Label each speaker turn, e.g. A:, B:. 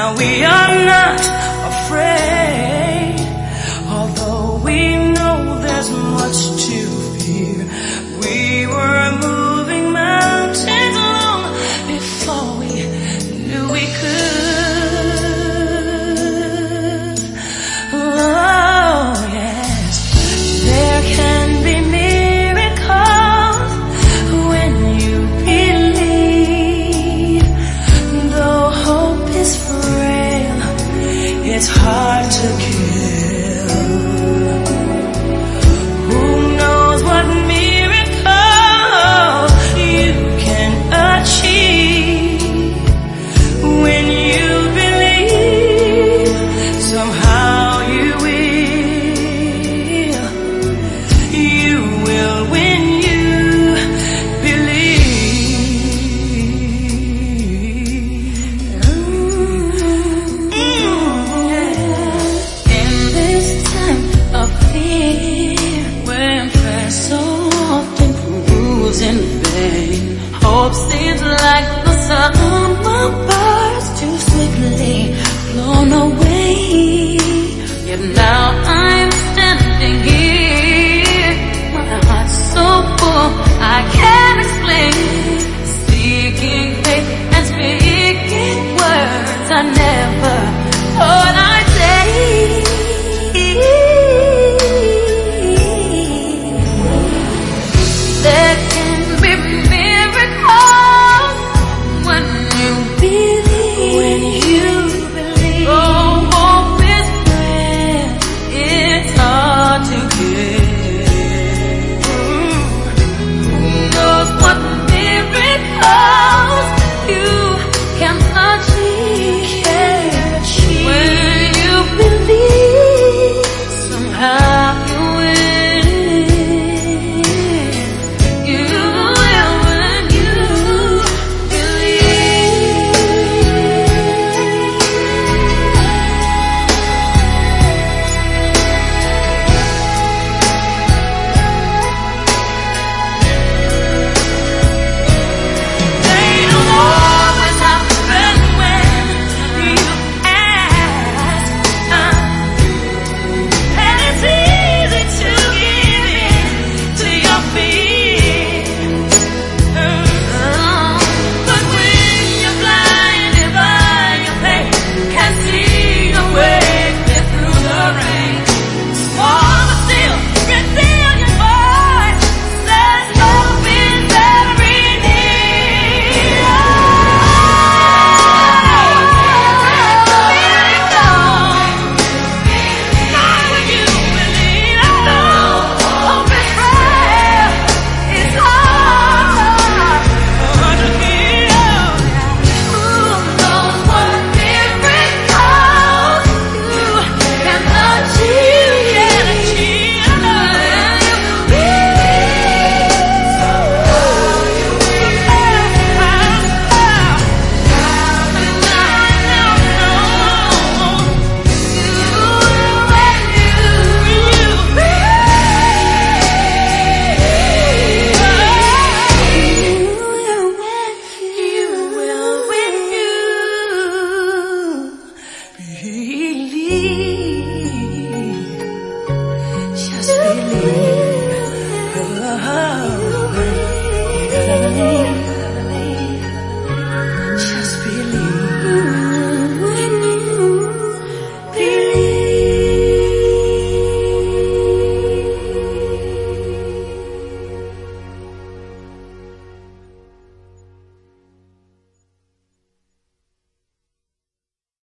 A: we are not afraid, although we know there's much to fear. We were moving mountains long before we knew we could. Oh yes, there can be miracles when you believe. Though hope is frail, it's hard to kill. Who knows what miracle you can achieve when you believe? Somehow you will when you believe. In this time of fear, when faith so often proves in vain, hope seems like the summer birds too swiftly blown away. Yet now I'm standing here, my heart's so full I can't explain, seeking faith and speaking words I never thought I'd say. There can be miracles when you believe. When you believe. Oh, hope is frail, it's hard to get. Who knows what miracles you can achieve when you believe? Somehow you will. You will when you They don't always happen when you ask, and it's easy to give in to your fears. But when you're blinded by your pain, can't see your way clear through the rain, small but still resilient voice says hope is every need. Just believe. Just believe.